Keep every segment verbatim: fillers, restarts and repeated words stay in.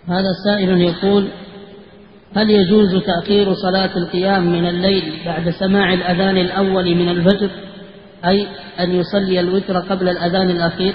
هذا سائل يقول: هل يجوز تأخير صلاة القيام من الليل بعد سماع الأذان الأول من الفجر، أي أن يصلي الوتر قبل الأذان الأخير؟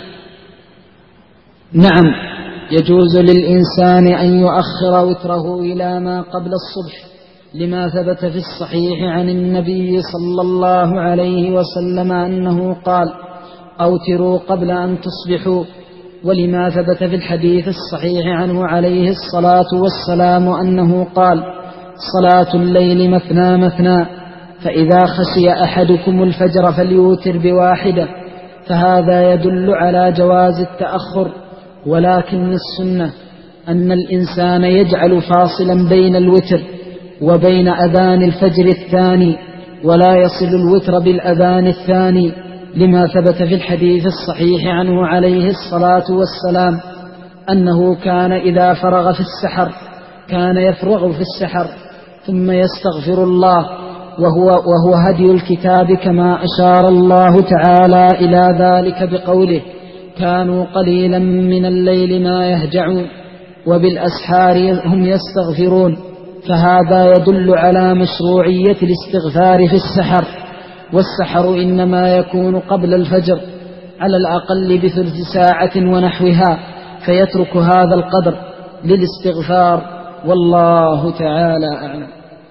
نعم، يجوز للإنسان أن يؤخر وتره إلى ما قبل الصبح، لما ثبت في الصحيح عن النبي صلى الله عليه وسلم أنه قال: أوتروا قبل أن تصبحوا، ولما ثبت في الحديث الصحيح عنه عليه الصلاة والسلام أنه قال: صلاة الليل مثنى مثنى، فإذا خشي أحدكم الفجر فليوتر بواحدة. فهذا يدل على جواز التأخر، ولكن السنة أن الإنسان يجعل فاصلا بين الوتر وبين أذان الفجر الثاني، ولا يصل الوتر بالأذان الثاني، لما ثبت في الحديث الصحيح عنه عليه الصلاة والسلام أنه كان إذا فرغ في السحر كان يفرغ في السحر ثم يستغفر الله، وهو, وهو هدي الكتاب، كما أشار الله تعالى إلى ذلك بقوله: كانوا قليلا من الليل ما يهجعون وبالأسحار هم يستغفرون. فهذا يدل على مشروعية الاستغفار في السحر، والسحر إنما يكون قبل الفجر على الأقل بثلث ساعة ونحوها، فيترك هذا القدر للاستغفار، والله تعالى أعلم.